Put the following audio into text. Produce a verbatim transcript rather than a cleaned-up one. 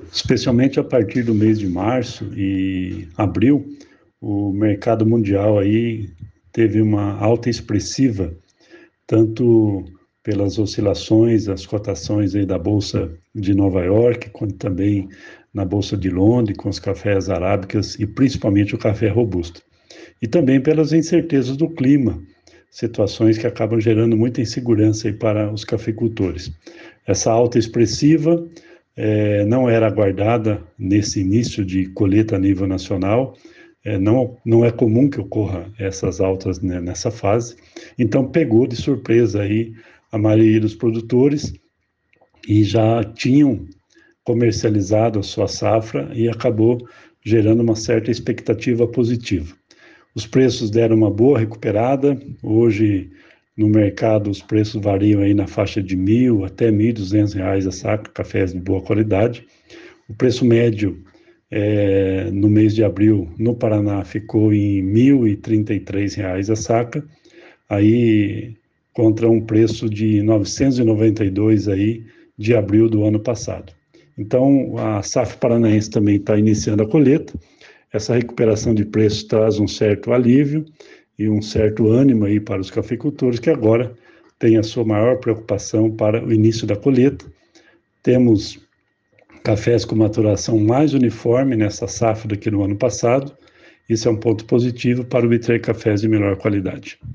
Especialmente a partir do mês de março e abril, o mercado mundial aí teve uma alta expressiva, tanto pelas oscilações, as cotações aí da Bolsa de Nova York, quanto também na Bolsa de Londres, com os cafés arábicas e principalmente o café robusto. E também pelas incertezas do clima, situações que acabam gerando muita insegurança aí para os cafeicultores. Essa alta expressiva eh, não era aguardada nesse início de colheita a nível nacional, eh, não, não é comum que ocorra essas altas, né, nessa fase, então pegou de surpresa aí a maioria dos produtores e já tinham comercializado a sua safra e acabou gerando uma certa expectativa positiva. Os preços deram uma boa recuperada. Hoje, no mercado, os preços variam aí na faixa de mil até mil e duzentos reais a saca, cafés de boa qualidade. O preço médio é, no mês de abril, no Paraná, ficou em mil e trinta e três reais a saca, aí contra um preço de novecentos e noventa e dois aí de abril do ano passado. Então, a safra paranaense também está iniciando a colheita. Essa recuperação de preços traz um certo alívio e um certo ânimo aí para os cafeicultores, que agora têm a sua maior preocupação para o início da colheita. Temos cafés com maturação mais uniforme nessa safra do que no ano passado. Isso é um ponto positivo para obter cafés de melhor qualidade.